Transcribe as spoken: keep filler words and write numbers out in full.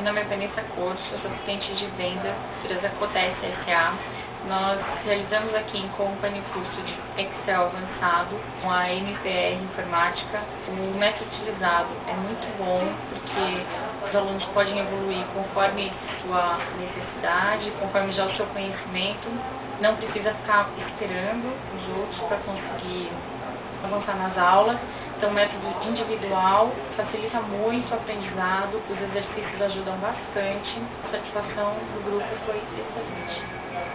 Meu nome é Vanessa Corso, sou assistente de vendas da empresa Cotes S A Nós realizamos aqui em Company o curso de Excel avançado com a M P R Informática. O método utilizado é muito bom porque os alunos podem evoluir conforme sua necessidade, conforme já o seu conhecimento. Não precisa ficar esperando os outros para conseguir avançar nas aulas. Então, o método individual facilita muito o aprendizado, os exercícios ajudam bastante, a satisfação do grupo foi excelente.